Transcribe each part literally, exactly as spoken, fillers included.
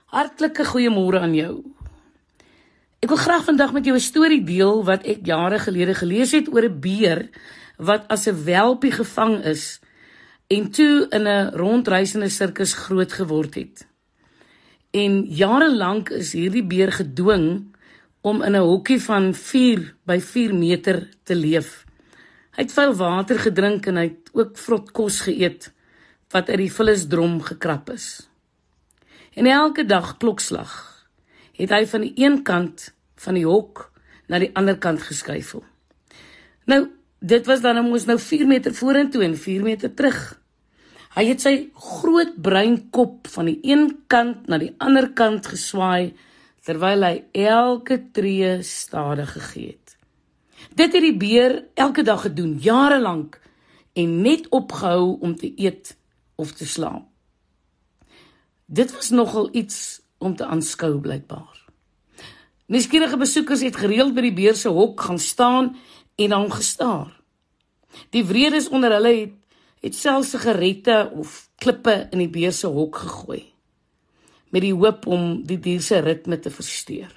Hartlike goeiemôre aan jou. Ek wil graag vandag met jou 'n storie deel wat ek jare gelede gelees het oor 'n beer wat as 'n welpie gevang is en toe in 'n rondreisende sirkus groot geword het. En jare lank is hierdie beer gedwing om in 'n hokkie van vier by vier meter te leef. Hy het veel water gedrink en hy het ook vrot kos geëet wat uit die vullisdrom gekrap is. En elke dag klokslag het hy van die een kant van die hok na die ander kant geskuifel. Nou, dit was dan mos nou vier meter vorentoe en vier meter terug. Hy het sy groot bruin kop van die een kant na die ander kant geswaai, terwyl hy elke tree stadig gegee het. Dit het die beer elke dag gedoen, jare lank, en net opgehou om te eet of te slaap. Dit was nogal iets om te aanskou blykbaar. Nuuskierige besoekers het gereeld by die beer se hok gaan staan en hom gestaar. Die wreedes onder hulle het, het selfs sigarette of klippe in die beer se hok gegooi, met die hoop om die dier se ritme te versteur.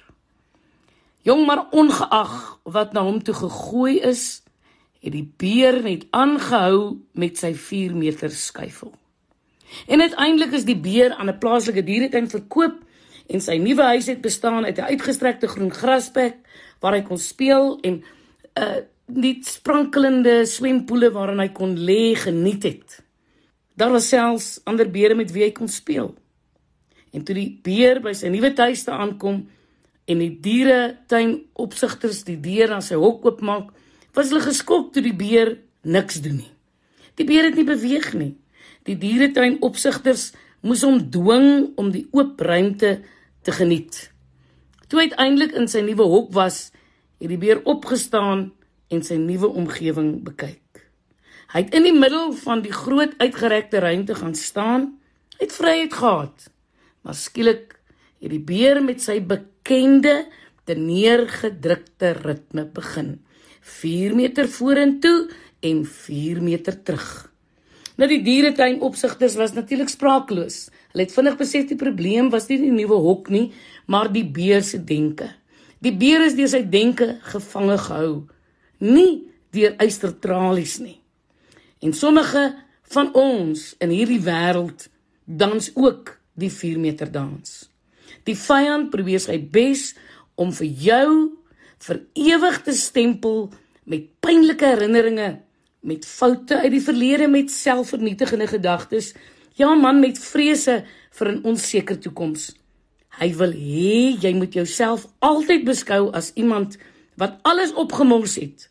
Jong, maar ongeag wat na hom toe gegooi is, het die beer net aangehou met sy vier meter skuifel. En uiteindelik is die beer aan 'n plaaslike dieretuin verkoop en sy nuwe huis het bestaan uit 'n uitgestrekte groen grasperk waar hy kon speel en uh, die sprankelende swempoele waarin hy kon lê geniet het. Daar was selfs ander beere met wie hy kon speel. En toe die beer by sy nuwe tuiste aankom en die dieretuinopsigters die deur aan sy hok oopmaak, was hulle geskok toe die beer niks doen nie. Die beer het nie beweeg nie. Die dieretuinopsigters moes hom dwing om die oop ruimte te geniet. Toe uiteindelik in sy nuwe hok was, het die beer opgestaan en sy nuwe omgewing bekyk. Hy het in die middel van die groot uitgerekte ruimte gaan staan, hy het vryheid gehad, maar skielik het die beer met sy bekende, te neergedrukte ritme begin. Vier meter vorentoe en vier meter terug. Nou die dieretuinopsigters was natuurlik spraakloos. Hulle het vinnig besef die probleem was nie die nuwe hok nie, maar die beer se denke. Die beer is deur sy denke gevange gehou, nie deur ystertralies nie. En sommige van ons in hierdie wêreld dans ook die vier meter dans. Die vyand probeer sy bes om vir jou vir ewig te stempel met pynlike herinneringe, met foute uit die verlede, met selfvernietigende gedagtes, ja man, met vrese vir 'n onseker toekoms. Hy wil hê jy moet jouself altyd beskou as iemand wat alles opgemors het.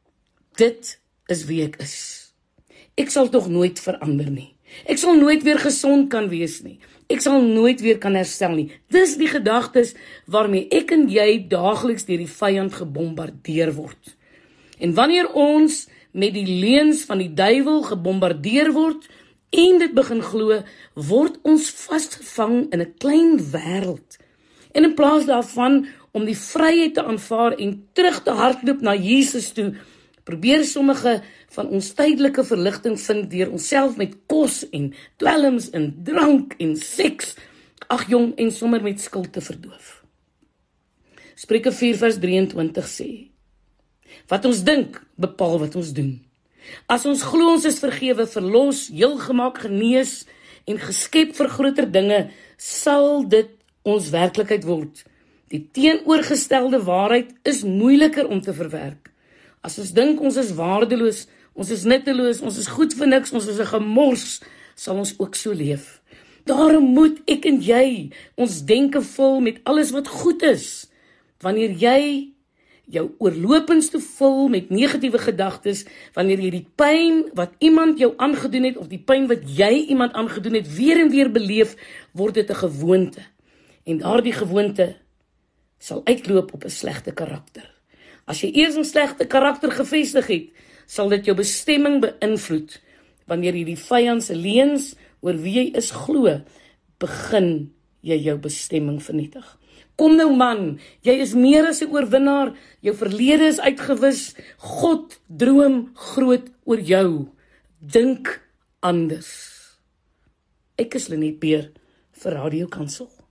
Dit is wie ek is. Ek sal tog nooit verander nie. Ek sal nooit weer gesond kan wees nie. Ek sal nooit weer kan herstel nie. Dis die gedagtes waarmee ek en jy daagliks deur die vyand gebombardeer word. En wanneer ons met die leuns van die duiwel gebombardeer word en dit begin glo, word ons vasgevang in 'n klein wêreld. En in plaas daarvan om die vryheid te aanvaar en terug te hardloop na Jesus toe, probeer sommige van ons tydelike verligting vind deur onsself met kos en dwelms en drank en seks, ag jong, en sommer met skuld te verdoof. Spreuke vier vers drieëntwintig sê: wat ons dink, bepaal wat ons doen. As ons glo ons is vergewe, verlos, heel gemaak, genees en geskep vir groter dinge, sal dit ons werklikheid word. Die teenoorgestelde waarheid is moeiliker om te verwerk. As ons dink ons is waardeloos, ons is nutteloos, ons is goed vir niks, ons is 'n gemors, sal ons ook so leef. Daarom moet ek en jy ons denke vul met alles wat goed is. Wanneer jy jou oorlopends te vul met negatiewe gedagtes, wanneer jy die pyn wat iemand jou aangedoen het, of die pyn wat jy iemand aangedoen het, weer en weer beleef, word dit 'n gewoonte. En daardie gewoonte sal uitloop op 'n slegte karakter. As jy eers 'n slegte karakter gevestig het, sal dit jou bestemming beïnvloed. Wanneer jy die vyand se leuns oor wie jy is glo, begin jy jou bestemming vernietig. Kom nou man, jy is meer as 'n oorwinnaar, jou verlede is uitgewis, God droom groot oor jou. Dink anders. Ek is Lenet Beer vir Radio Kansel.